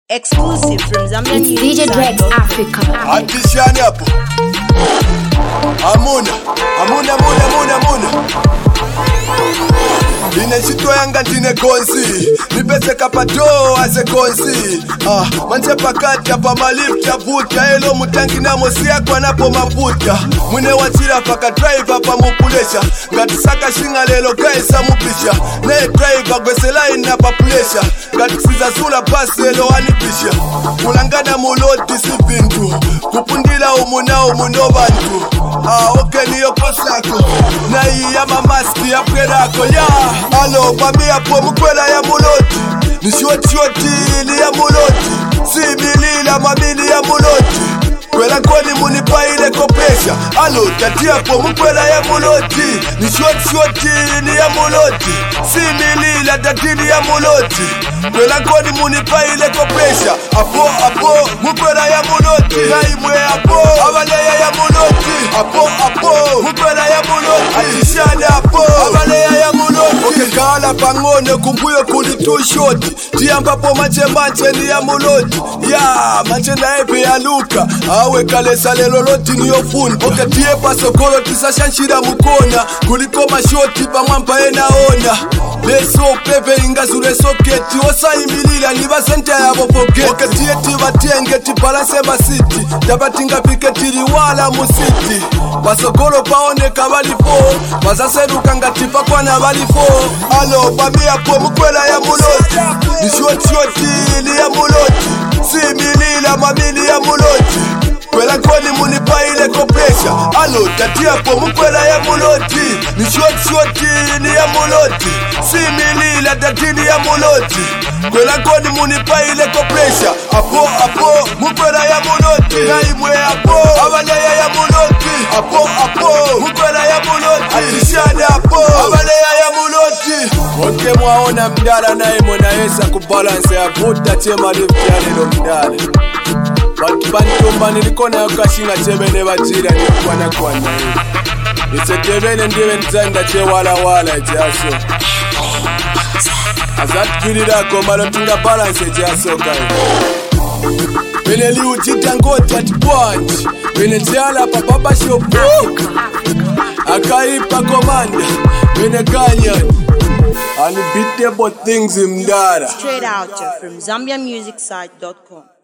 Exclusive from Zambian It's DJ Drex Africa. Antishani hapo. Amuna. Ineshitwa yanga ndine konsi. Nipese kapato ase konsi. Manje pakati hapa malift ya vuta. Elo mutangi na mosi yako anapo mafuta. Mwine wachira paka driver pa mupulesha. Ngatisaka shinga lelo kaisa mupisha. Ne driver gwese line na papulesha. Ngatisiza zula pasi lelo anipisha. Mulangana muloti sipintu. Kupundila umuno bantu. Okay niyo kosako. Na iya mamaski ya perako ya. Alo bambia po mkwela ya muloti. Ni shoti ni ya muloti. Similila mamili ya muloti. Kwela koni munipa ile kopesha. Alo tatia po mkwela ya muloti. Ni shoti ni ya muloti. Similila tatili ya muloti. Kwela koni munipa ile kopesha. Apo mkwela ya muloti. Na imwe apo abaleya ya muloti. Apo mkwela ya muloti. Atishane apo abaleya ya muloti. Okekala pangone kumbuyo kulitu shoti. Tiambapo manche ni ya muloti. Ya manche na epe ya luka. Awe kale sale loloti ni yofundi. Oketie pasokolo tisashanshira mukona. Kuliko mashoti pa mwampa enaona. Leso pepe ingazure soketi. Osa imilila niba sente ya bopoketi. Oketie tibatenge tibalase basiti. Tabatinga piketiri wala musiti. Pasokolo paone kabalifo. Pasaseruka ngatipa kwa na balifo. Alo bambia po mkwela ya muloti. Ni shoti ni ya muloti. Similila mamili ya muloti. Kwela koni munipa ile kopesha. Alo tatia po mkwela ya muloti. Ni shoti ni ya muloti. Similila tatili ya muloti. Kwela koni munipa ile kopesha. Apo mkwela ya muloti. Na imwe apo abaleya ya muloti. Apo mkwela ya muloti. Atishane apo abaleya ya muloti. Wote mwaona mdala na imo na yesa kubalanse ya vuta chema lift ya lelo mdala. Bantumba nilikona yakashinga chebene bajira ni kwana. Ise chebene ndiwe nzanda che wala jaso. Azat kirira komalo tunga balance jaso kai. Bene liutita ngoti at point. Bene tiala pa baba shop. Akaipa komanda. Bene kanyan. Unbeatable things in Dara. Straight out from ZambianMusicSite.com.